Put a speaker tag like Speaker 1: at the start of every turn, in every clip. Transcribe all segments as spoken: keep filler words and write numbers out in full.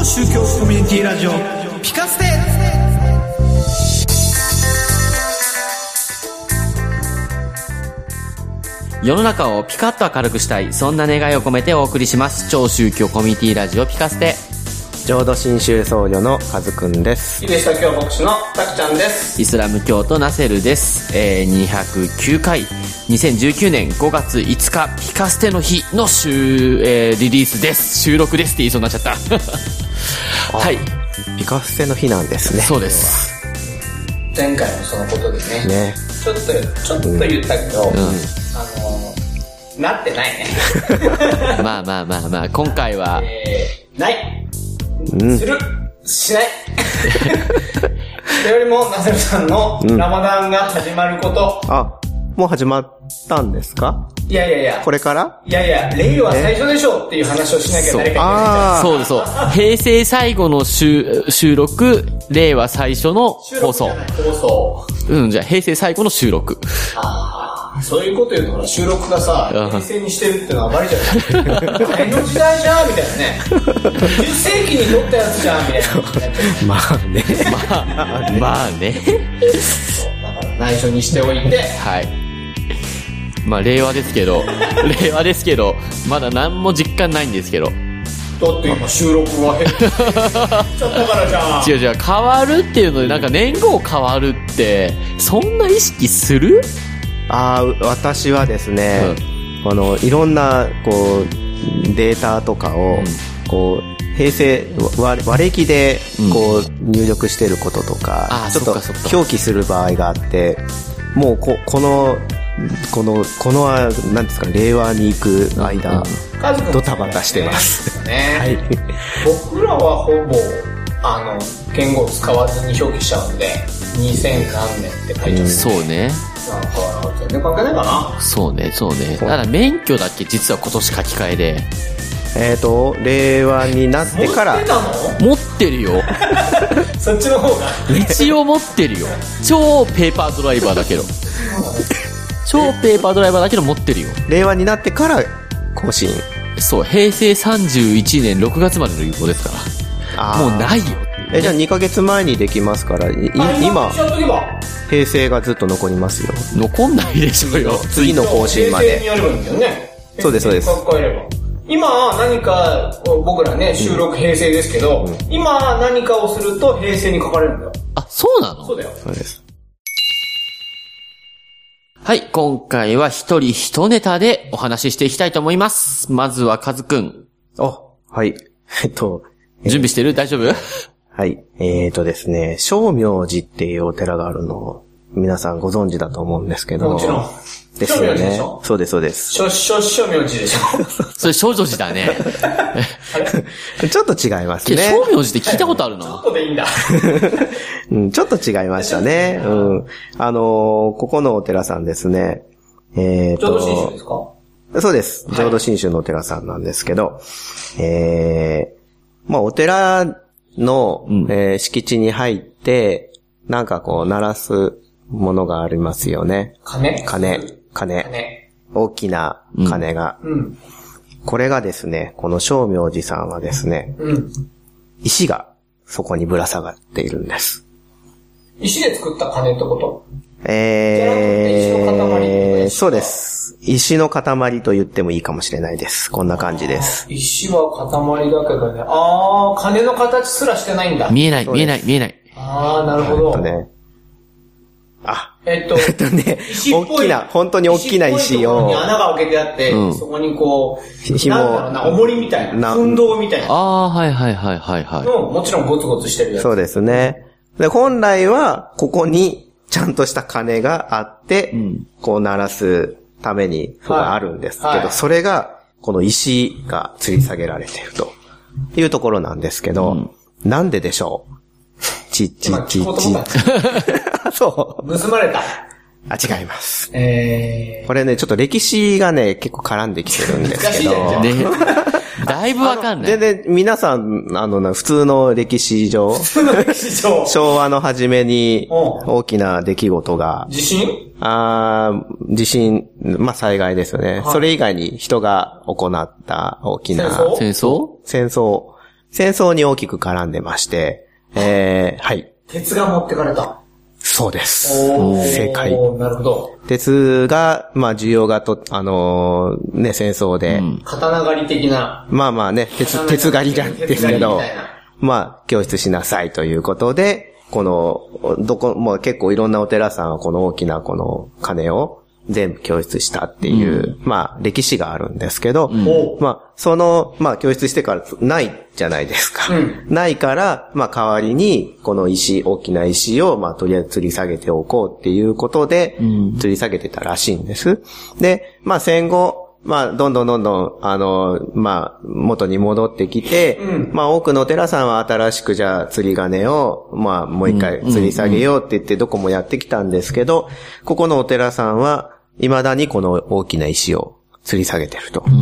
Speaker 1: 宗教コミュニティラジオピカステ。
Speaker 2: 世の中をピカッと明るくしたい、そんな願いを込めてお送りします。超宗教コミュニティラジオピカステ。
Speaker 3: 浄土真宗僧侶のカズくんです。
Speaker 4: キリスト教牧師のタクちゃんです。
Speaker 2: イスラム教徒ナセルです。えー、にひゃくきゅうかいにせんじゅうきゅうねんごがついつかピカステの日の週、えー、リリースです。収録ですって言いそうになっちゃったはい、
Speaker 3: ピカステの日なんですね。
Speaker 2: そうです。
Speaker 4: 前回もそのことでね、
Speaker 3: ね、
Speaker 4: ちょっとちょっと言ったけど、うん、あのなってないね
Speaker 2: まあまあまあまあ、今回は、
Speaker 4: えー、ない、うん、するしないそれよりもナセルさんのラマダンが始まること、
Speaker 3: うん、あ、もう始まったんですか？
Speaker 4: いやいやいや、
Speaker 3: これから？
Speaker 4: いやいや、令和最初でしょっていう話をしなきゃ誰かいけない。
Speaker 2: そうですそう。平成最後の収収録、令和最初の放送。
Speaker 4: 放送。
Speaker 2: うん、じゃあ平成最後の収録。
Speaker 4: ああ、そういうこと言うとほら、収録がさ、平成にしてるってのはバレちゃう。前の時代じゃんみたいなね。じゅっせいきに撮ったやつじゃんみたいな。
Speaker 3: まあね。
Speaker 2: まあ、まあね。
Speaker 4: そう、だから内緒にしておいて。
Speaker 2: はい。まあ令和ですけど、令和ですけど、まだ何も実感ないんですけど。
Speaker 4: だって今収録は減っちゃったからじゃん。
Speaker 2: 違う違う、変わるっていうので、なんか年号変わるって、そんな意識する？
Speaker 3: ああ、私はですね、うん、あの、いろんな、こう、データとかを、うん、こう、平成、和暦で、こう、うん、入力してることとか、ちょっと表記する場合があって、もうこ、この、この、この、なんですかね、令和に行く間、ドタバタしてます。
Speaker 4: ね、はい。僕らはほぼ、あの、言語を使わずに表記しちゃうんで、にせん何年って書いてある、うん。
Speaker 2: そうね。
Speaker 4: なんか、全然関係ないかな。
Speaker 2: そうね、そうね。ただ免許だけ実は今年書き換えで。
Speaker 3: えっと、令和になってから。
Speaker 4: 持ってたの？
Speaker 2: 持ってるよ。
Speaker 4: そっちの方が。
Speaker 2: 一応持ってるよ。超ペーパードライバーだけど。超ペーパードライバーだけど持ってるよ。
Speaker 3: 令和になってから更新。
Speaker 2: そう、平成さんじゅういちねんろくがつまでの有効ですから。もうないよっていう、ね。
Speaker 3: え、じゃあにかげつまえにできますから、い今、平成がずっと残りますよ。
Speaker 2: 残んないでしょうよ。
Speaker 3: 次の更新まで。
Speaker 4: 平成にやればいいんだよね。
Speaker 3: そうです、そうです。
Speaker 4: 今何か、僕らね、収録平成ですけど、うん、今何かをすると平成に書かれるんだよ。
Speaker 2: あ、そうなの？
Speaker 4: そうだよ。
Speaker 3: そうです。
Speaker 2: はい、今回は一人一ネタでお話ししていきたいと思います。まずはカズくん。
Speaker 3: あ、はい。えっと。
Speaker 2: 準備してる？大丈夫？
Speaker 3: はい。えーとですね、正明寺っていうお寺があるのを皆さんご存知だと思うんですけど。
Speaker 4: もちろん。
Speaker 3: ですよね。そうです、そうです。
Speaker 4: しょ、しょ、正明寺でしょ。
Speaker 2: それ正常寺だね。
Speaker 3: ちょっと違いますね。
Speaker 2: 正明寺って聞いたことあるの？
Speaker 4: ちょっとでいいんだ。
Speaker 3: うん、ちょっと違いましたね。うん。あのー、ここのお寺さんですね。えーと。
Speaker 4: 浄土真宗ですか？
Speaker 3: そうです。浄土真宗のお寺さんなんですけど、はい、えー、まあお寺の、うん、えー、敷地に入って、なんかこう鳴らすものがありますよね。
Speaker 4: 鐘？
Speaker 3: 鐘。鐘。鐘。大きな鐘が、うんうん。これがですね、この正明寺さんはですね、うん、石がそこにぶら下がっているんです。
Speaker 4: 石で作った鐘ってこと？
Speaker 3: えー、そうです。石の塊と言ってもいいかもしれないです。こんな感じです。
Speaker 4: 石は塊だけどね。あー、鐘の形すらしてないんだ。
Speaker 2: 見えない、見えない、見えない。
Speaker 4: あー、なるほど。
Speaker 3: えっとね。あ、
Speaker 4: えっと、
Speaker 3: えっとね、大きな、本当に大きな石を。
Speaker 4: 石穴が開けてあって、うん、そこにこう、紐、なんだろうな、重りみたいな、運動みたいな。
Speaker 2: あー、はいはいはいはいはい。
Speaker 4: の、もちろんゴツゴツしてるやつ。
Speaker 3: そうですね。で、本来は、ここに、ちゃんとした鐘があって、うん、こう鳴らすために、があるんですけど、はいはい、それが、この石が吊り下げられているというところなんですけど、うん、なんででしょう？ちっちっちっち。そう。
Speaker 4: 盗まれた。
Speaker 3: あ、違います。
Speaker 4: えー、
Speaker 3: これね、ちょっっと歴史がね、結構絡んできてるんですけど。
Speaker 4: 難しいね。
Speaker 2: だいぶわかんない。
Speaker 3: で、で、皆さん、あの、普通の歴史上。
Speaker 4: 普通の歴史上。
Speaker 3: 昭和の初めに、大きな出来事が。
Speaker 4: 地震？
Speaker 3: あー、地震、まあ、災害ですよね。はい、それ以外に人が行った大きな。
Speaker 2: 戦争？
Speaker 3: 戦争戦争に大きく絡んでまして、えー、はい。
Speaker 4: 鉄が持ってかれた。
Speaker 3: そうです。正解。
Speaker 4: なるほど。
Speaker 3: 鉄が、まあ、需要がと、あのー、ね、戦争で、うん。
Speaker 4: 刀狩り的な。
Speaker 3: まあまあね、鉄、鉄狩りなんですけど、まあ、供出しなさいということで、この、どこ、もう結構いろんなお寺さんはこの大きなこの鐘を全部供出したっていう、うん、まあ、歴史があるんですけど、うん、まあ、その、まあ、供出してからないじゃないですか。うん、ないから、まあ、代わりに、この石、大きな石を、まあ、とりあえず吊り下げておこうっていうことで、うん、吊り下げてたらしいんです。で、まあ、戦後、まあ、どんどんどんどん、あの、まあ、元に戻ってきて、うん、まあ、多くのお寺さんは新しくじゃあ、吊り鐘を、まあ、もう一回吊り下げようって言ってどこもやってきたんですけど、ここのお寺さんは、未だにこの大きな石を吊り下げてると。うん、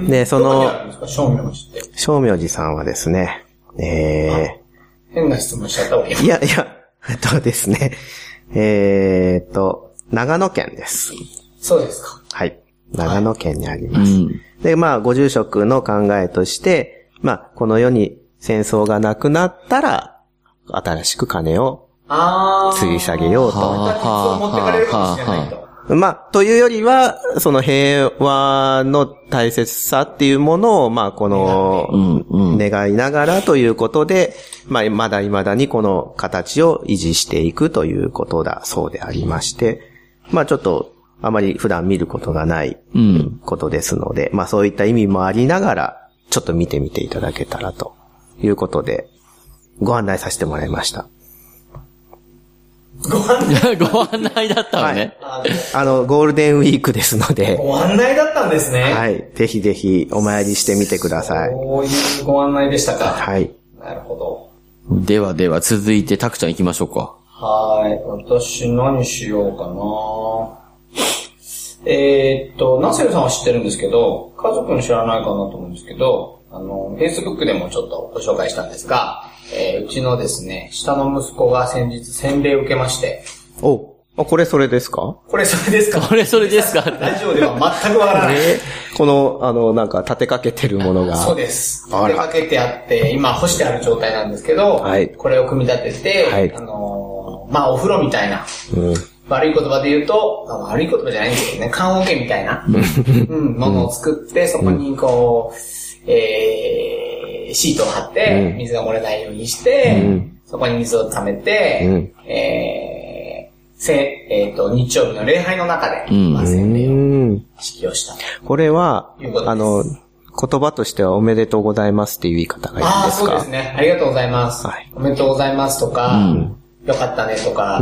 Speaker 3: で、その、
Speaker 4: 正明寺って。
Speaker 3: 正明寺さんはですね、え
Speaker 4: ー、変な質問しちゃった方がいい。
Speaker 3: いや、いや、えっとですね、えーっと、長野県です。
Speaker 4: そうですか。
Speaker 3: はい。長野県にあります。はい、で、まあ、ご住職の考えとして、まあ、この世に戦争がなくなったら、新しく鐘を吊り下げようと。
Speaker 4: また鉄を持ってかれるかもしれないと。
Speaker 3: まあ、というよりは、その平和の大切さっていうものを、まあ、この、願いながらということで、まあ、まだ未だにこの形を維持していくということだそうでありまして、まあ、ちょっと、あまり普段見ることがないことですので、うん、まあそういった意味もありながら、ちょっと見てみていただけたらということで、ご案内させてもらいました。
Speaker 4: ご案内
Speaker 2: ご案内だったのね、
Speaker 3: はい。あの、ゴールデンウィークですので。
Speaker 4: ご案内だったんですね。
Speaker 3: はい。ぜひぜひお参りしてみてください。
Speaker 4: そういうご案内でしたか。
Speaker 3: はい。
Speaker 4: なるほど。
Speaker 2: ではでは続いてタクちゃん行きましょうか。
Speaker 4: はい。私何しようかな。えー、っと、ナセルさんは知ってるんですけど、家族に知らないかなと思うんですけど、あの、Facebook でもちょっとご紹介したんですが、えー、うちのですね、下の息子が先日洗礼を受けまして。
Speaker 3: お、あ、これそれですか？
Speaker 4: これそれですか？
Speaker 2: これそれですか？
Speaker 4: ラジオでは全くわからない。
Speaker 3: えー、この、あの、なんか立てかけてるものが。
Speaker 4: そうです。立てかけてあって、今干してある状態なんですけど、はい、これを組み立てて、はい、あのー、まあ、お風呂みたいな。うん悪い言葉で言うと、悪い言葉じゃないんですけどね、棺桶みたいな、うん、ものを作って、そこにこう、えー、シートを貼って、水が漏れないようにして、うん、そこに水を溜めて、うん、えー、せ、えっと、日曜日の礼拝の中で、まあ、洗礼を式をした。
Speaker 3: これは、あの、言葉としてはおめでとうございますっていう言い方がいいんですか？ああ、
Speaker 4: そうですね。ありがとうございます。はい、おめでとうございますとか、うんよかったねとか、うん、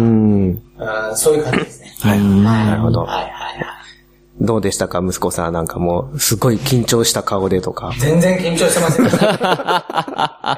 Speaker 4: そういう感じですね。
Speaker 3: はい。なるほど。
Speaker 4: はいはいはい。
Speaker 3: どうでしたか息子さんなんかもう、すごい緊張した顔でとか。
Speaker 4: 全然緊張してませんでした、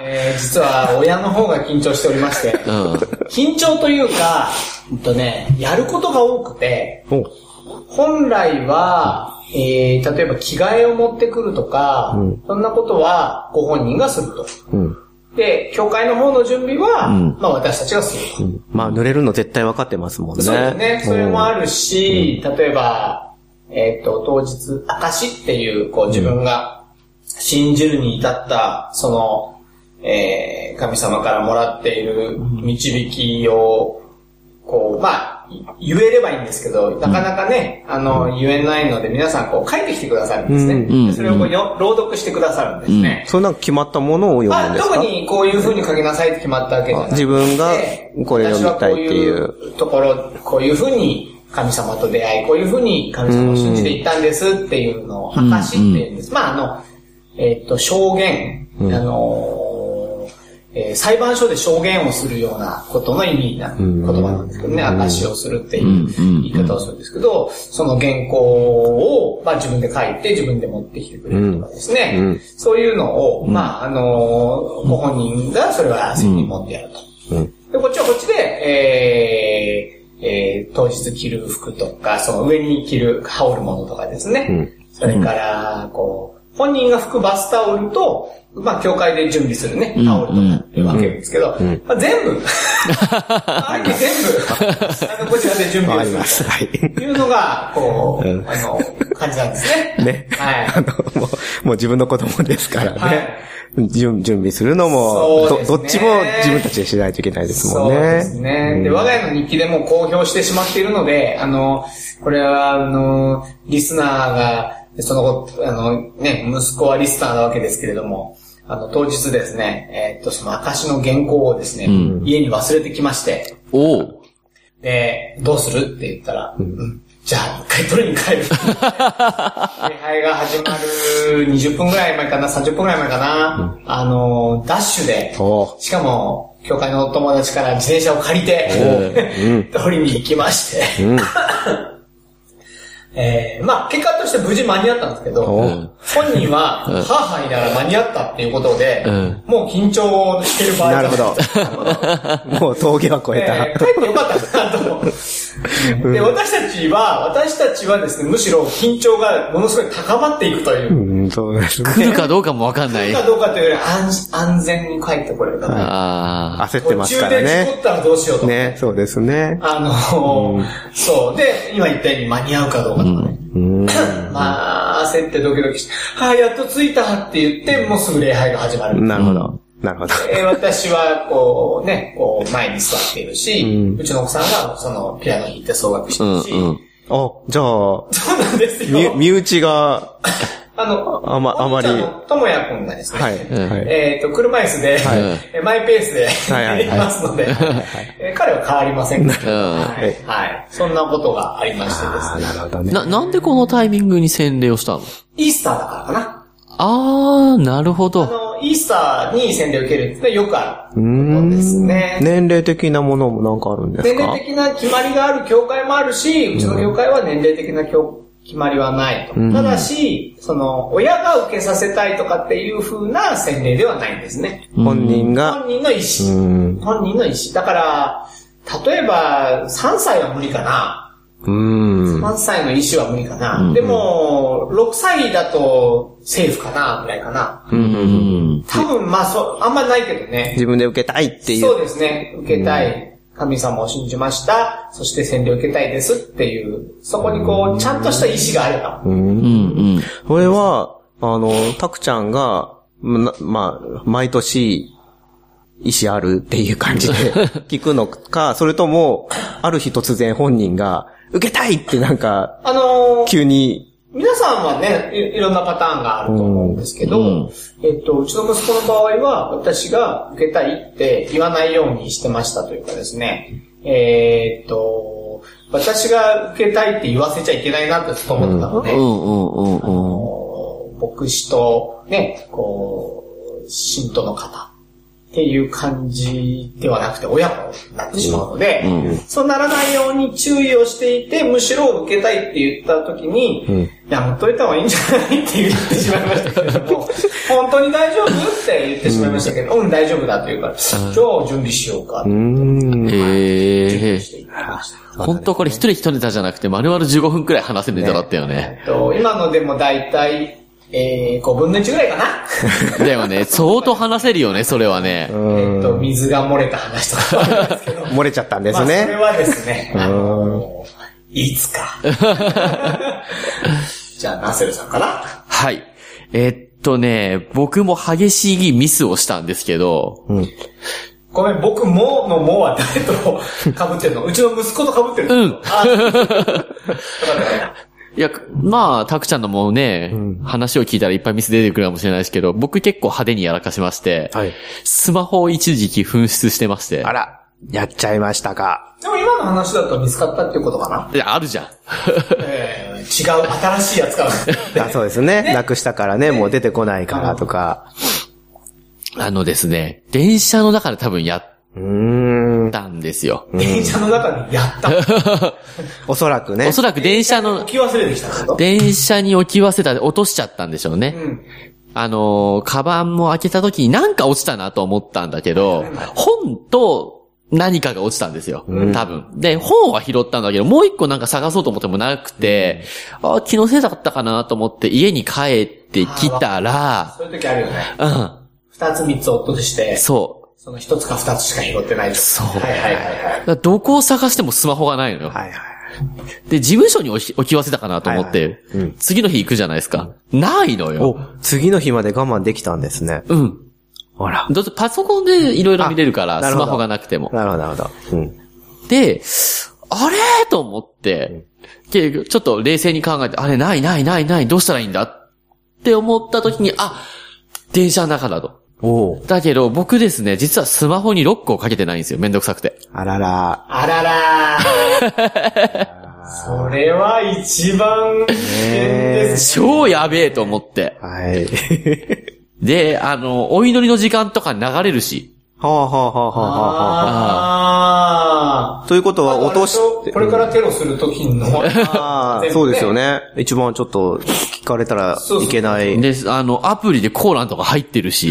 Speaker 4: えー。実は親の方が緊張しておりまして、うん、緊張というか、えっとね、やることが多くて、本来は、えー、例えば着替えを持ってくるとか、うん、そんなことはご本人がすると。うんで、教会の方の準備は、うん、まあ私たちがすると、うん。
Speaker 3: まあ濡れるの絶対分かってますもんね。
Speaker 4: そうですね。それもあるし、うん、例えば、えっと、当日、証っていう、こう自分が信じるに至った、その、えー、神様からもらっている導きを、こう、まあ、言えればいいんですけど、なかなかね、あの、言えないので、皆さんこう書いてきてくださるんですね。うん、それをこうよ朗読してくださるんですね。
Speaker 3: うん、それなんか決まったものを読むんですか？
Speaker 4: 特にこういう風に書きなさいって決まったわけじゃなくて、
Speaker 3: 自分がこれ読みたいっていう。
Speaker 4: 私はこういうところ、こういう風に神様と出会い、こういう風に神様を信じていったんですっていうのを、証っていうんです。まあ、あの、えっと、証言、あの、えー、裁判所で証言をするようなことの意味な言葉なんですけどね、証しをするっていう言い方をするんですけど、その原稿を、まあ、自分で書いて自分で持ってきてくれるとかですね、うん、そういうのを、まあ、あのー、ご本人がそれは責任持ってやると。うん、で、こっちはこっちで、えーえー、当日着る服とか、その上に着る羽織るものとかですね、うん、それから、こう、 本人が拭くバスタオルと、まあ、教会で準備するね、タオルとかって分けるんですけど、うんうんまあ、全部、あえて全部、あの、こちらで準備をする。はい。いうのが、こう、うん、あの、感じなんですね。
Speaker 3: ね。はい。あの、もう、もう自分の子供ですからね。はい準備するのも、ね、ど、どっちも自分たちでしないといけないですもんね。
Speaker 4: そうですね。うん、で、我が家の日記でも公表してしまっているので、あの、これは、あの、リスナーが、その、あの、ね、息子はリスナーなわけですけれども、あの、当日ですね、えー、っと、その証の原稿をですね、うん、家に忘れてきまして、
Speaker 2: おう。
Speaker 4: で、どうするって言ったら、うんうんじゃあ、一回取りに帰る。礼拝が始まるにじゅっぷんぐらい前かな、さんじゅっぷんぐらい前かな。うん、あの、ダッシュで、しかも、教会のお友達から自転車を借りて、取りに行きまして、うんえー、まあ、結果として無事間に合ったんですけど、本人は、はぁはぁ言いながら間に合ったっていうことで、うん、もう緊張してる場合
Speaker 3: なるほど。もう峠は越えた。
Speaker 4: えー、帰ってよかったなと思う。で、私たちは、私たちはですね、むしろ緊張がものすごい高まっていくという。
Speaker 3: うん、そうですね。
Speaker 2: 来るかどうかもわかんない。
Speaker 4: 来るかどうかというより安、安全に帰ってこれるから。
Speaker 3: ああ。焦ってますからね。
Speaker 4: 途中で事故ったらどうしようと。
Speaker 3: ね、そうですね。
Speaker 4: あの、うん、そう。で、今言ったように間に合うかどうかとかね。うん、まあ、焦ってドキドキして、はあ、やっと着いたって言って、もうすぐ礼拝が始まる。
Speaker 3: なるほど。なるほど。
Speaker 4: えー、私は、こう、ね、こう、前に座っているし、うん、うちの奥さんが、その、ピアノ弾いて奏楽してるし。うんうん、
Speaker 3: あ、じゃあ、
Speaker 4: そうなんですよ。
Speaker 3: 身内が、
Speaker 4: あの、
Speaker 3: あま、あまり。
Speaker 4: ともやくんがですね、
Speaker 3: はい。
Speaker 4: えっと、車椅子で、はい、マイペースで、はい、やりますので、はいえー、彼は変わりませんけど、はい、はい。そんなことがありましてですね。
Speaker 3: なるほどね。
Speaker 2: な、なんでこのタイミングに洗礼をしたの？
Speaker 4: イースターだからかな。
Speaker 2: あー、なるほど。
Speaker 4: あの、イースターに洗礼を受けるってよくあることですね。
Speaker 3: 年齢的なものもなんかあるんですか？
Speaker 4: 年齢的な決まりがある教会もあるし、うちの教会は年齢的な教決まりはないと。うん、ただし、その、親が受けさせたいとかっていう風な洗礼ではないんですね。
Speaker 3: 本人が。
Speaker 4: 本人の意思。うん、本人の意思。だから、例えば、さんさいは無理かな。うん、さんさいの意思は無理かな。うん、でも、ろくさいだとセーフかな、ぐらいかな。うん、多分、まあそ、あんまないけどね。
Speaker 3: 自分で受けたいっていう。
Speaker 4: そうですね。受けたい。うん神様を信じました。そして洗礼を受けたいですっていう、そこにこう、ちゃんとした意志があれば。うんうん
Speaker 3: うん。これは、あの、たくちゃんが、ま、まあ、毎年、意志あるっていう感じで聞くのか、それとも、ある日突然本人が、受けたいってなんか、あのー、急に、
Speaker 4: 皆さんはねい、いろんなパターンがあると思うんですけど、うん、えっと、うちの息子の場合は、私が受けたいって言わないようにしてましたというかですね、えー、っと、私が受けたいって言わせちゃいけないなってずっと思ってたので、牧師とね、こう、信徒の方っていう感じではなくて親子になってしまうので、うんうん、そうならないように注意をしていて、むしろ受けたいって言った時に、うん、いや、持っといた方がいいんじゃないって言ってしまいましたけれども、本当に大丈夫って言ってしまいましたけど、うん、うん、大丈夫だというから、じゃあ準備しようか。うーん。
Speaker 2: へー。本当これ一人一ネタじゃなくて、丸々じゅうごふんくらい話せるネタだったよね。ね
Speaker 4: えっと、今のでもだいたい、えー、ごぶんのいちぐらいかな
Speaker 2: だよね。相当話せるよね、それはね。
Speaker 4: えっと、水が漏れた話とかあるんですけど。
Speaker 3: 漏れちゃったんですね。
Speaker 4: まあ、それはですね、あのー、いつか。じゃあ、ナセルさんかな
Speaker 2: はい。えー、っとね、僕も激しいミスをしたんですけど、うん、
Speaker 4: ごめん、僕ものもは誰と被ってるの？うちの息子と被ってる。
Speaker 2: うん。いや、まあ、たくちゃんのもね、うん、話を聞いたらいっぱいミス出てくるかもしれないですけど、僕結構派手にやらかしまして、はい、スマホを一時期紛失してまして。
Speaker 3: あら、やっちゃいましたか。
Speaker 4: でも今の話だと見つかったっていうことかな？
Speaker 2: いや、あるじゃん。
Speaker 4: えー、違う、新しいやつから。
Speaker 3: あ、そうですね。ねなくしたからね、ねもう出てこないからとか。
Speaker 2: あのですね、電車の中で多分やっうーんたんですよ。
Speaker 4: 電車の中でやった
Speaker 3: おそらくね。
Speaker 2: おそらく電車の、
Speaker 4: 置き忘れてきたこと
Speaker 2: 電車に置き忘れたで落としちゃったんでしょうね。うん、あの、カバンも開けた時になんか落ちたなと思ったんだけど、本と、 何かが落ちたんですよ。多分。で、本は拾ったんだけど、もう一個なんか探そうと思ってもなくて、うん、あ、気のせいだったかなと思って家に帰ってきたら、
Speaker 4: そういう時あるよね。
Speaker 2: うん。
Speaker 4: 二つ三つ落として、
Speaker 2: そう。
Speaker 4: その一つか二つしか拾ってないと。
Speaker 2: そう。
Speaker 4: はいはいはいはい。
Speaker 2: どこを探してもスマホがないのよ。
Speaker 3: はいはい。
Speaker 2: で、事務所に置き忘れたかなと思って、はいはいうん、次の日行くじゃないですか。うん、ないのよ。
Speaker 3: お、次の日まで我慢できたんですね。
Speaker 2: うん。
Speaker 3: ほら。
Speaker 2: どうせパソコンでいろいろ見れるから、スマホがなくても。
Speaker 3: なるほど、なるほど。うん、
Speaker 2: で、あれと思って、ちょっと冷静に考えて、あれないないないない、どうしたらいいんだって思った時に、あ、電車の中だと。
Speaker 3: お
Speaker 2: だけど、僕ですね、実はスマホにロックをかけてないんですよ。めんどくさくて。
Speaker 3: あらら。
Speaker 4: あらら。それは一番危険です、
Speaker 2: ね。超やべえと思って。
Speaker 3: はい。
Speaker 2: で、あの、お祈りの時間とか流れるし。
Speaker 3: はあはあはあはあはあ。ああ。ということは落として。
Speaker 4: これからテロするときの。
Speaker 3: ああ、そうですよね。一番ちょっと聞かれたらいけない。
Speaker 2: で、あの、アプリでコーランとか入ってるし。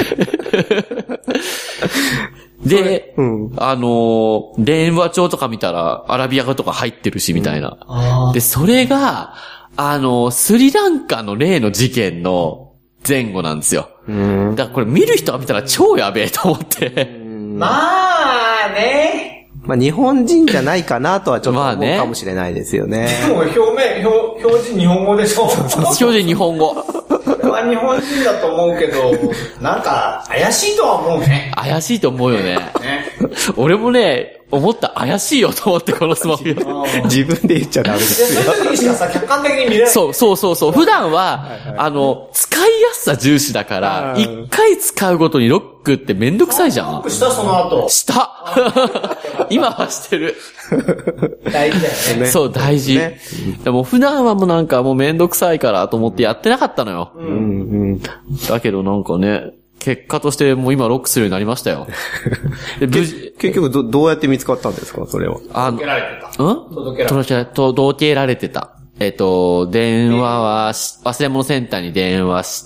Speaker 2: で、うん、あの、電話帳とか見たらアラビア語とか入ってるし、みたいな。うん、で、それが、あの、スリランカの例の事件の前後なんですよ。うん、だからこれ見る人が見たら超やべえと思って。
Speaker 4: まあね。
Speaker 3: まあ日本人じゃないかなとはちょっと思うかもしれないですよね。
Speaker 4: でも表面、表、表示日本語でしょ。
Speaker 2: 表示日本語。
Speaker 4: これは日本人だと思うけど、なんか怪しいとは思うね。
Speaker 2: 怪しいと思うよね。ね俺もね、思った怪しいよと思ってこのスマホ。
Speaker 3: 自分で言っちゃダメですよ。
Speaker 4: そういう時にしかさ、客観的に見れない。
Speaker 2: そうそうそうそう。普段は、はいはい、あの、使いやすさ重視だから、一回使うごとにロックってめんどくさいじゃん。
Speaker 4: ロックしたその後。
Speaker 2: した。今はしてる。
Speaker 4: 大事だよね。
Speaker 2: そう、大事。ね、でも普段はもうなんかもうめんどくさいからと思ってやってなかったのよ。うんうん、だけどなんかね、結果としてもう今ロックするようになりましたよ。で
Speaker 3: 結局ど、どうやって見つかったんですかそれは。
Speaker 4: あの、届けられてた。
Speaker 2: うん届けられてた。届けられてた。えっと、電話は、忘れ物センターに電話して、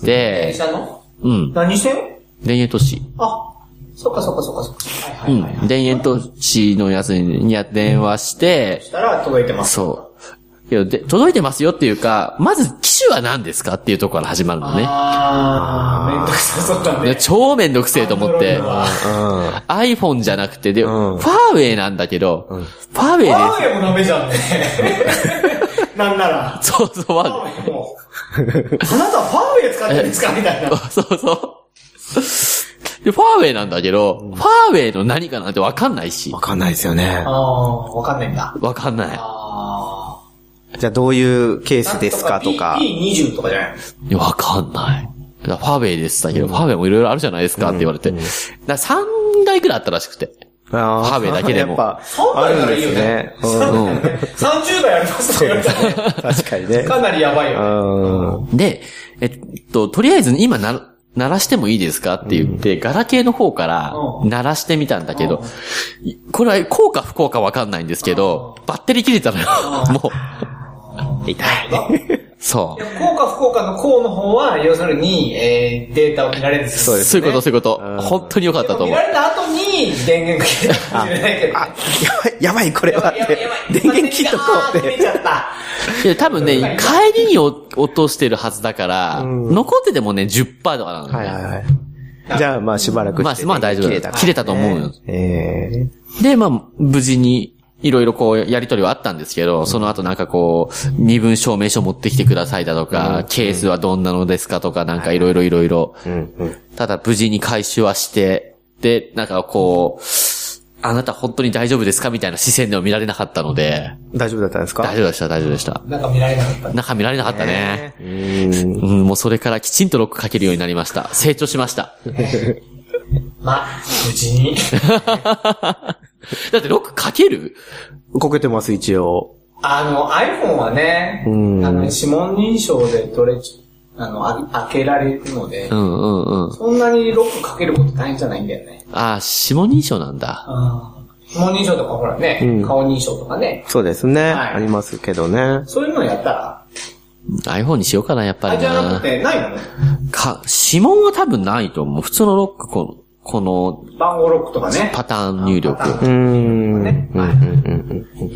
Speaker 4: 電車の
Speaker 2: うん。
Speaker 4: 何線
Speaker 2: 田園都市。
Speaker 4: あ、そっかそっかそっかそっか。はいはいはい、はい。
Speaker 2: うん。田園都市のやつに電話して、
Speaker 4: そしたら届いてます。
Speaker 2: そう。けどで、届いてますよっていうか、まず機種は何ですかっていうところから始まるのね。
Speaker 4: あー、めんどくさそうだね。
Speaker 2: 超めんどくせえと思って。iPhone じゃなくて、で、うん、ファーウェイなんだけど、うん、ファーウェイです。
Speaker 4: ファーウェイもダメじゃんね。なんなら。
Speaker 2: そうそう、ファーウェイ
Speaker 4: も。あなたファーウェイ使ってるんですかみたいな。
Speaker 2: そうそう。で、ファーウェイなんだけど、うん、ファーウェイの何かなんてわかんないし。
Speaker 3: わかんないですよね。
Speaker 4: ああ、わかんないんだ。
Speaker 2: わかんない。
Speaker 4: あ
Speaker 3: じゃあどういうケースですかとか。
Speaker 4: ピーにじゅう とかじゃない
Speaker 2: の？わかんない。ファーウェイですだけど、うん、ファーウェイもいろいろあるじゃないですかって言われて。うんうん、ださんだいくらいあったらしくて。ファーウェイだけでも。
Speaker 3: やっぱ、あるんですね。
Speaker 4: うん、さんじゅうだいありますね。
Speaker 3: 確かにね。
Speaker 4: かなりやばいよ
Speaker 2: ね。で、えっと、とりあえず今な、鳴らしてもいいですかって言って、うん、ガラケーの方から鳴らしてみたんだけど、うん、これは効果不効果わかんないんですけど、バッテリー切れたのよ。もう。痛い。そう。
Speaker 4: 効果不効果の効の方は、要するに、えー、データを見られるんです
Speaker 2: よ。そういうこと、そういうこと。本当に良かったと思う。
Speaker 4: 見られた後に電源が切れたかもしれないけど、ね。
Speaker 3: あ、やばい、やばい、これはって。電源切っとこうって。
Speaker 4: 切れちゃった。
Speaker 2: いや、多分ね、帰りに落としてるはずだから、うん、残っててもね、じゅっパーセントとかなのね。はいはいはい。
Speaker 3: じゃあ、まあしばらくして、ね。
Speaker 2: まあ、まあ大丈夫。切れた、ね。切れたと思うよ。
Speaker 3: え
Speaker 2: ー、で、まあ、無事に、いろいろこう、やりとりはあったんですけど、うん、その後なんかこう、身分証明書持ってきてくださいだとか、うん、ケースはどんなのですかとか、なんかいろいろいろいろ。ただ無事に回収はして、で、なんかこう、あなた本当に大丈夫ですかみたいな視線でも見られなかったので。
Speaker 3: 大丈夫だったんですか？
Speaker 2: 大丈夫でした、大丈夫でした。
Speaker 4: 中見られなかった。
Speaker 2: 中見られなかったね。うん、うん、もうそれからきちんとロックかけるようになりました。成長しました。
Speaker 4: まあ、無事に。
Speaker 2: だってロックかける？
Speaker 3: かけてます、一応。
Speaker 4: あの、iPhone はね、あの、指紋認証で取れ、あの、あ開けられるので、
Speaker 2: うんうんうん、
Speaker 4: そんなにロックかけること大変じゃないんだよね。
Speaker 2: ああ、指紋認証なんだ。
Speaker 4: 指紋認証とかほらね、うん、顔認証とかね。
Speaker 3: そうですね、はい。ありますけどね。
Speaker 4: そういうのやったら
Speaker 2: iPhone にしようかな、やっぱりな。
Speaker 4: あ、じゃなくて、ないのね。
Speaker 2: か、指紋は多分ないと思う。普通のロック、ここの、
Speaker 4: 番号ロックとかね。
Speaker 2: パターン入力。
Speaker 3: うーん。
Speaker 4: ね。はい。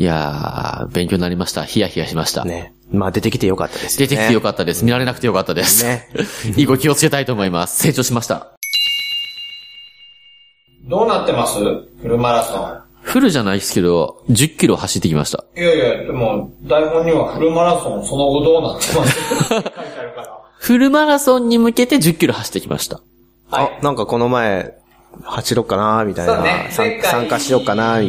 Speaker 2: いやー、勉強になりました。ヒヤヒヤしました。
Speaker 3: ね。まあ出てきてよかったですね。
Speaker 2: 出てきてよかったです。見られなくてよかったです。
Speaker 3: ね。
Speaker 2: 以後気をつけたいと思います。成長しました。
Speaker 4: どうなってますフルマラソン。
Speaker 2: フルじゃないですけど、じゅっキロ走ってきました。
Speaker 4: いやいや、でも、台本にはフルマラソンその後どうなってますって書いてあるから。
Speaker 2: フルマラソンに向けてじゅっキロ走ってきました。
Speaker 4: はい。
Speaker 3: あ、なんかこの前、走ろうかなみたいな。
Speaker 4: そうね。前回
Speaker 3: 参加しようかなって。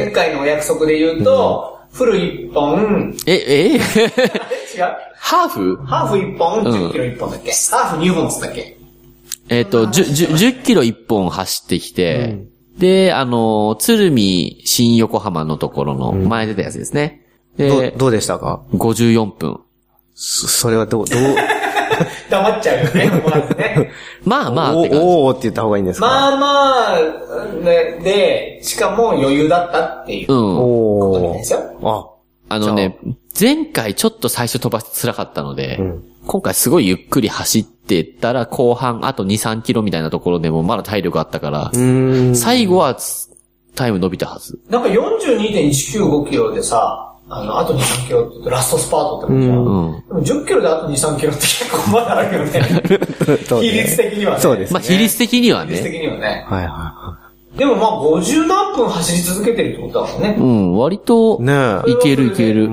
Speaker 4: 前回のお約束で言うと、うん、フルいっぽん。
Speaker 2: え、え違うハーフ
Speaker 4: ハーフいっぽん、じゅっキロいっぽんだっけ、うん、ハーフにほんつったっけ
Speaker 2: えっ、ー、と、じゅっキロいっぽん走ってきて、うんで、あの、鶴見新横浜のところの前出たやつですね。
Speaker 3: うん、でど、どうでしたか ?
Speaker 2: ごじゅうよんぷん。
Speaker 3: そ、それはどう、どう
Speaker 4: 黙っちゃうよね、思わずね。
Speaker 2: まあまあ
Speaker 3: って感じ。おーって言った方がいいんですか
Speaker 4: まあまあ、ね、で、しかも余裕だったっていう。うん。ことなんですよ。
Speaker 3: あ、
Speaker 2: あのね、前回ちょっと最初飛ばして辛かったので、うん、今回すごいゆっくり走ってったら後半あとに、さんキロみたいなところでもまだ体力あったから、最後はタイム伸びたはず。
Speaker 4: なんか よんじゅうにてんいちきゅうご キロでさ、あの、あとに、さんキロって言うとラストスパートってことじゃん。うん、でもじゅっキロであとに、さんキロって結構まだあるよね。比率的にはね。
Speaker 3: そうですね。
Speaker 2: まあ比率的にはね。
Speaker 4: 比率的にはね。
Speaker 3: はいはいはい。
Speaker 4: でもまあごじゅうなんぷん走り続けてるってことだからね。
Speaker 2: うん、割と、ねいけるいける。
Speaker 3: うん。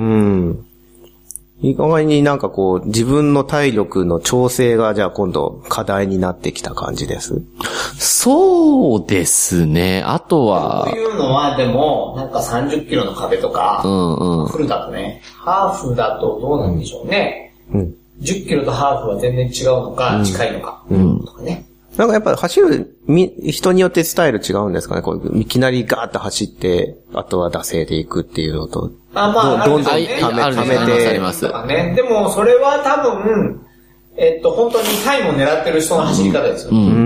Speaker 3: 意外になんかこう、自分の体力の調整がじゃあ今度課題になってきた感じです。
Speaker 2: そうですね。あとは。
Speaker 4: というのはでも、なんかさんじゅっキロの壁とか、うんうん、フルだとね、ハーフだとどうなんでしょうね。うん、じゅっキロとハーフは全然違うのか、うん、近いのか、うん、とかね。
Speaker 3: なんかやっぱり走る、人によってスタイル違うんですかね。こういきなりガーッと走って、あとは惰性でいくっていうのと。
Speaker 4: あ、まあ、
Speaker 3: どんどん溜め、溜めて。
Speaker 2: あります、あります。
Speaker 4: ね。でも、それは多分、えっと、本当にタイムを狙ってる人の走り方ですよね。
Speaker 2: うん。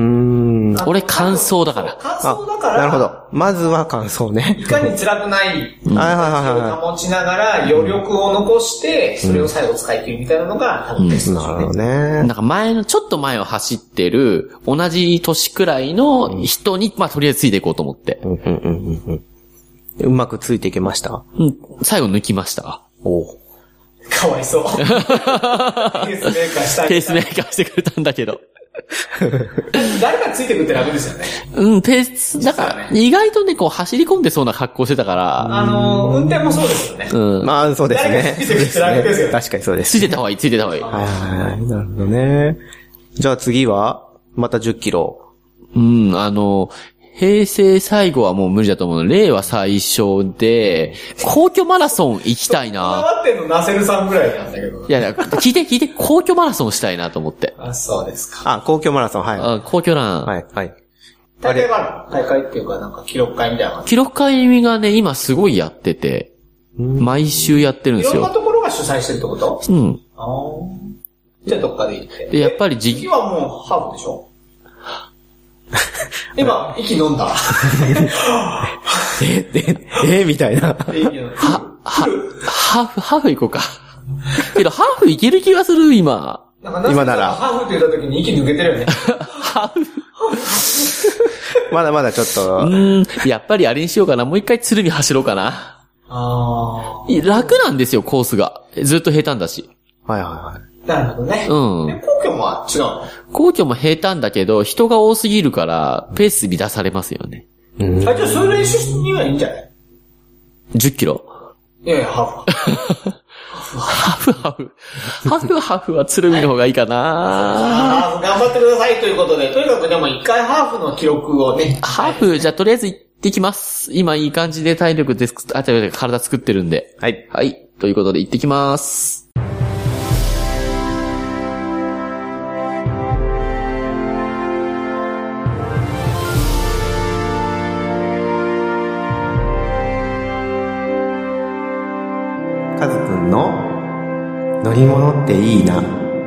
Speaker 2: 俺、完走だから。
Speaker 4: 完走だから。
Speaker 3: なるほど。まずは完走ね。
Speaker 4: いかに辛くない
Speaker 3: 気を
Speaker 4: 保ちながら余力を残して、それを最後使い切るみたいなのが多分ベストですね。
Speaker 3: なるほどね。
Speaker 2: なんか前の、ちょっと前を走ってる、同じ年くらいの人に、まあ、とりあえずついていこうと思って。うんうんうん
Speaker 3: うんうまくついていけました？
Speaker 2: うん。最後抜きました。
Speaker 3: お
Speaker 4: かわいそう。ペースメーカーしたい。
Speaker 2: ペースメーカーしてくれたんだけど。
Speaker 4: 誰かついてくるって楽ですよね。
Speaker 2: うん、ペース、だから、意外とね、こう走り込んでそうな格好してたから。
Speaker 4: あのー、運転もそうですよね。
Speaker 3: うん。まあ、そうですね。
Speaker 4: 誰かついてくるって楽ですよね。
Speaker 3: 確かにそうです。
Speaker 2: ついてた方がいい、ついてた方がいい。
Speaker 3: はいはいはい。なるほどね。じゃあ次は、またじゅっキロ。
Speaker 2: うん、あの、平成最後はもう無理だと思うの。令和最初で、皇居マラソン行きたいな。
Speaker 4: こだわってんのナセルさんぐらいなんだけど。
Speaker 2: いや、聞いて聞いて、皇居マラソンしたいなと思って。
Speaker 4: あ、そうですか。
Speaker 3: あ、皇居マラソン、はい。
Speaker 2: あ、皇居ラン。
Speaker 3: はい、はい。
Speaker 4: 大会がある大会っていうかなんか記録会みたいな。
Speaker 2: 記録会がね、今すごいやってて、毎週やってるんですよ。
Speaker 4: いろんなところが主催してるってこと？
Speaker 2: うん。
Speaker 4: ああ。じゃあどっかで行って。
Speaker 2: で、やっぱり
Speaker 4: 次はもうハーフでしょ？今、息飲んだ。
Speaker 3: え、え、え、みたいな。は、
Speaker 2: は、ハーフ、ハーフ行こうか。けど、ハーフ行ける気がする、今。
Speaker 3: 今なら。
Speaker 4: ハーフって言った時に息抜けてるよね。ハーフ
Speaker 3: まだまだちょっと。
Speaker 2: うん、やっぱりあれにしようかな。もう一回鶴見走ろうかな。
Speaker 4: あ
Speaker 2: ー。楽なんですよ、コースが。ずっと平坦だし。
Speaker 3: はいはいはい。
Speaker 4: なるほどね。
Speaker 2: うん。
Speaker 4: で、皇居も違うの？
Speaker 2: 皇居も平坦だけど、人が多すぎるから、ペース乱されますよね。
Speaker 4: うん。あ、じゃあそれ練習にはいいんじゃない？
Speaker 2: じゅっキロ。
Speaker 4: いやいや、ハーフ。
Speaker 2: ハーフハーフ。ハーフハーフは鶴見の方がいいかな、
Speaker 4: ハーフ頑張ってくださいということで、とにかくでも一回ハーフの記録をね。
Speaker 2: ハーフ、じゃあとりあえず行ってきます。今いい感じで体力で、あ、違う違う、体作ってるんで。
Speaker 3: はい。
Speaker 2: はい。ということで行ってきます。
Speaker 3: カズくんの乗り物っていいな。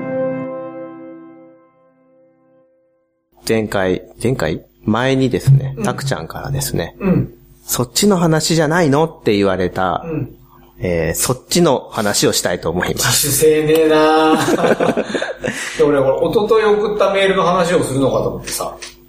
Speaker 3: 前回、前回前にですね、たくちゃんからですね、
Speaker 4: うん、
Speaker 3: そっちの話じゃないのって言われた、うん、えー、そっちの話をしたいと思います。
Speaker 4: 自主性ねえなぁ。で俺、おととい送ったメールの話をするのかと思ってさ。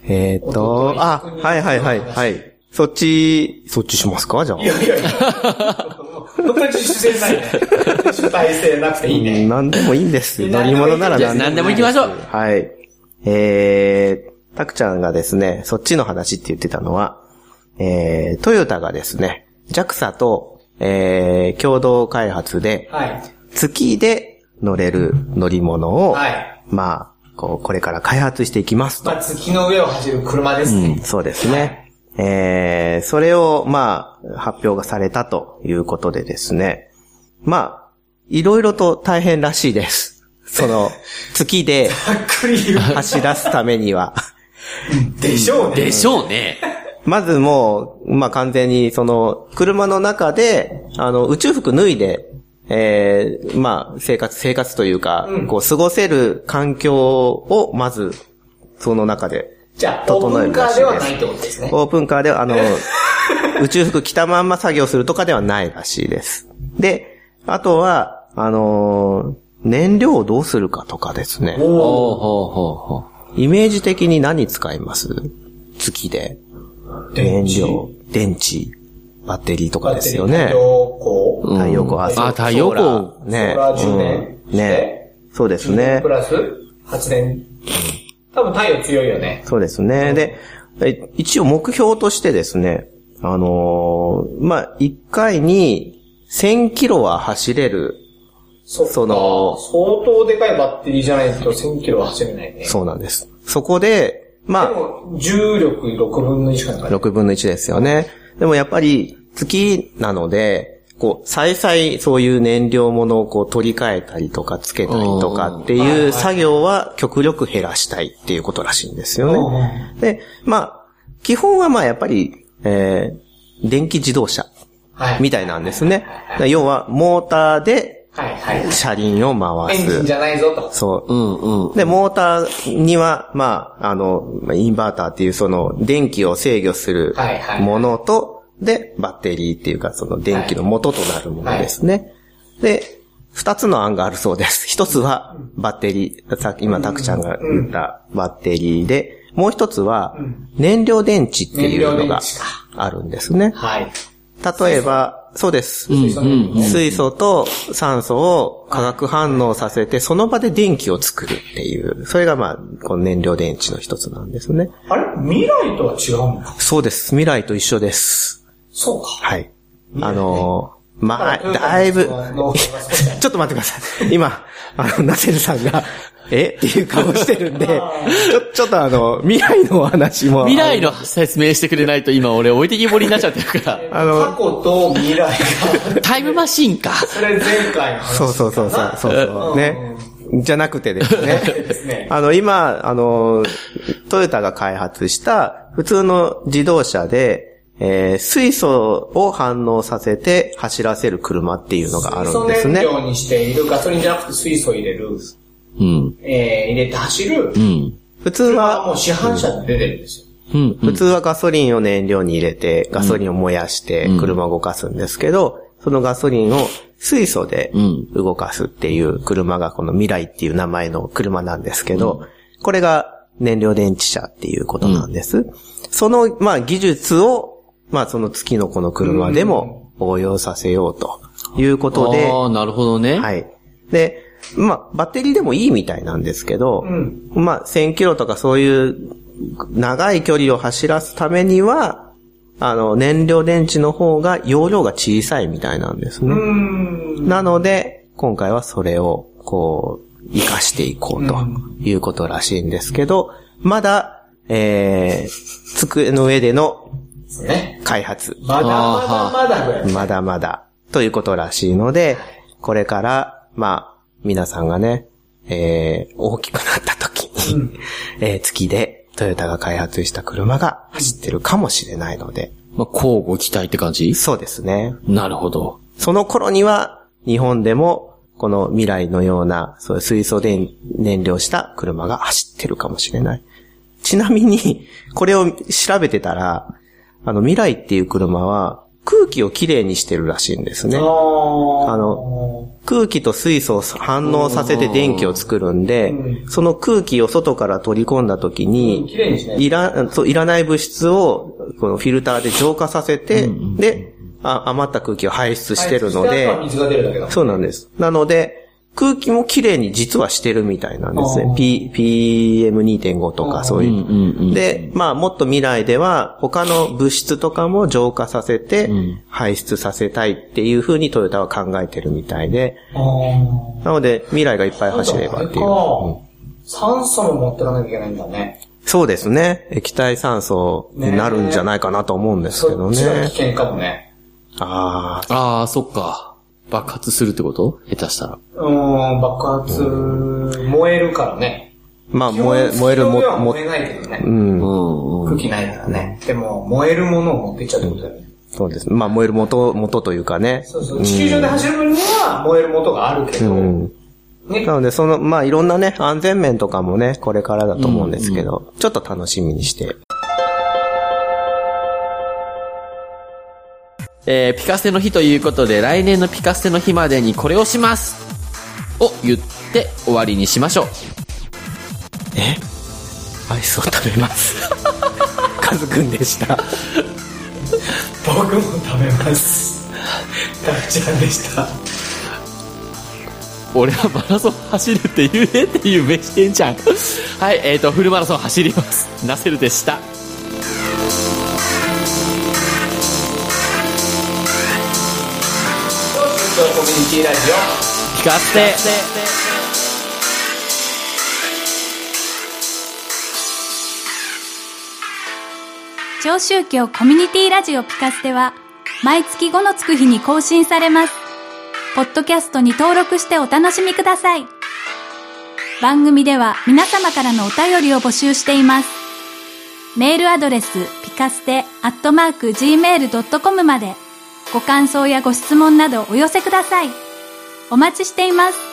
Speaker 3: えーっと、あ、はいはいはい、はい。そっち、そっちしますかじゃあ。
Speaker 4: いやいやいや。本当に自主性ないね。主体性なくていいね。
Speaker 3: 何でもいいんです。乗り物なら
Speaker 2: 何でも行きましょう。
Speaker 3: はい。えー、たくちゃんがですね、そっちの話って言ってたのは、えー、トヨタがですね、ジャクサ と、えー、共同開発で、はい、月で乗れる乗り物を、はい、まあ、こう、これから開発していきますと。
Speaker 4: まあ、月の上を走る車ですね。
Speaker 3: うん、そうですね。はい、えー、それを、まあ、発表がされたということでですね。まあ、いろいろと大変らしいです。その、月で、走らすためには。
Speaker 4: でしょうね。
Speaker 2: でしょうね。
Speaker 3: まずもう、まあ完全にその、車の中で、あの、宇宙服脱いで、えー、まあ、生活、生活というか、うん、こう、過ごせる環境を、まず、その中で、
Speaker 4: じゃあ、オープンカーではないってことですね。
Speaker 3: オープンカーでは、あの、宇宙服着たまんま作業するとかではないらしいです。で、あとは、あの、燃料をどうするかとかですね。
Speaker 2: おーほうほうほ
Speaker 3: う。イメージ的に何使います？月で。燃料、電池、バッテリーとかですよね。
Speaker 4: 太陽光。
Speaker 3: 太陽光、
Speaker 2: あ、太陽光。
Speaker 3: ね。
Speaker 4: ソーラー充電。
Speaker 3: うん、ね。そうですね。
Speaker 4: プラス発電。多分太陽強いよね。
Speaker 3: そうですね。で、一応目標としてですね、あのー、まあ、いっかいにせんキロは走れる。
Speaker 4: そ, その、相当でかいバッテリーじゃないとせんキロは走れないね。
Speaker 3: そうなんです。そこで、まあ。
Speaker 4: でも、重力ろくぶんのいちしかない。
Speaker 3: ろくぶんのいちですよね。でもやっぱり、月なので、こう、再々そういう燃料ものをこう取り替えたりとかつけたりとかっていう作業は極力減らしたいっていうことらしいんですよね。で、まあ、基本はまあやっぱり、えー、電気自動車みたいなんですね。要は、モーターで、はいはいはい、車輪を回す。
Speaker 4: エンジンじゃないぞと。
Speaker 3: そう。うんうん。で、モーターには、まあ、あの、インバーターっていうその、電気を制御するものと、はいはいはい、で、バッテリーっていうか、その電気の元となるものですね。はいはい、で、二つの案があるそうです。一つは、バッテリー。さっき今、タクちゃんが言ったバッテリーで、もう一つは、燃料電池っていうのがあるんですね。はい。例えば、そうです。水素、うんうん、水素と酸素を化学反応させて、その場で電気を作るっていう。それがまあ、この燃料電池の一つなんですね。
Speaker 4: あれ未来とは違うのか？
Speaker 3: そうです。未来と一緒です。
Speaker 4: そうか。
Speaker 3: はい。あのー、まあ、だいぶ、ちょっと待ってください。今、あの、ナセルさんが、えっていう顔してるんで、ちょ、ちょっとあの、未来のお話も。
Speaker 2: 未来の説明してくれないと今俺置いてきぼりになっちゃってるから。
Speaker 4: あの、過去と未来が。
Speaker 2: タイムマシーンか。
Speaker 4: それ前回の話。
Speaker 3: そうそうそうそう。そうそう。ね。じゃなくてですね。あの、今、あの、トヨタが開発した普通の自動車で、えー、水素を反応させて走らせる車っていうのがあるんですね。
Speaker 4: 水素燃料にしているガソリンじゃなくて水素を入れる。うん。えー、入れて走る。うん。
Speaker 3: 普通は、
Speaker 4: もう市販車で出てるんですよ。
Speaker 3: うん。普通はガソリンを燃料に入れて、ガソリンを燃やして車を動かすんですけど、うん、そのガソリンを水素で動かすっていう車がこの未来っていう名前の車なんですけど、うん、これが燃料電池車っていうことなんです。うん、その、まあ技術を、まあその月のこの車でも応用させようということで。
Speaker 2: ああ、なるほどね。
Speaker 3: はい。で、まあバッテリーでもいいみたいなんですけど、うん、まあせんキロとかそういう長い距離を走らすためには、あの燃料電池の方が容量が小さいみたいなんですね。なので、今回はそれをこう活かしていこうということらしいんですけど、まだ、えー、机の上での開発。
Speaker 4: まだまだまだぐらい。
Speaker 3: まだまだ。ということらしいので、これから、まあ、皆さんがね、えー、大きくなった時に、うん、えー、月でトヨタが開発した車が走ってるかもしれないので。
Speaker 2: まあ、交互期待って感じ？
Speaker 3: そうですね。
Speaker 2: なるほど。
Speaker 3: その頃には、日本でも、この未来のような、そういう水素で燃料した車が走ってるかもしれない。ちなみに、これを調べてたら、あの、未来っていう車は、 空気をきれいにしてるらしいんですね。あの、空気と水素を反応させて電気を作るんで、その空気を外から取り込んだ時に、いら、そう、いらない物質をこのフィルターで浄化させて、で、あ余った空気を排出してるので、そうなんです。なので、空気もきれいに実はしてるみたいなんですね。P、ピーエムにてんご とかそういう。で、まあもっと未来では他の物質とかも浄化させて排出させたいっていう風にトヨタは考えてるみたいで。なので未来がいっぱい走ればっていう。うん、
Speaker 4: 酸素も持ってかなきゃいけないんだね。
Speaker 3: そうですね。液体酸素になるんじゃないかなと思うんですけどね。
Speaker 4: そっちが危険かもね。
Speaker 2: ああ。ああ、そっか。爆発するってこと？下手したら。
Speaker 4: うーん、爆発、うん、燃えるからね。
Speaker 3: まあ、燃え、燃えるも、
Speaker 4: 燃えないけどね。
Speaker 3: うん。
Speaker 4: 空気ないからね。でも、燃えるものを持っていっちゃうってことだよね。
Speaker 3: そうです。まあ、燃える元、元というかね。
Speaker 4: そうそう。地球上で走る分には燃える元があるけど。うん。
Speaker 3: ね、なので、その、まあ、いろんなね、安全面とかもね、これからだと思うんですけど、うんうん、ちょっと楽しみにして。
Speaker 2: えー、ピカステの日ということで、来年のピカステの日までにこれをしますを言って終わりにしましょう。
Speaker 3: え？アイスを食べます。カズくんでした。
Speaker 4: 僕も食べます。タクちゃんでした。
Speaker 2: 俺はマラソン走るって言えっていう目してんじゃん。はい、えーと、フルマラソン走ります。ナセルでした。
Speaker 4: コミュニティラジオ
Speaker 2: ピカステ。
Speaker 5: 超宗教コミュニティラジオピカステは毎月ごのつく日に更新されます。ポッドキャストに登録してお楽しみください。番組では皆様からのお便りを募集しています。メールアドレスピカステアットマーク ジーメールドットコム までご感想やご質問などお寄せください。お待ちしています。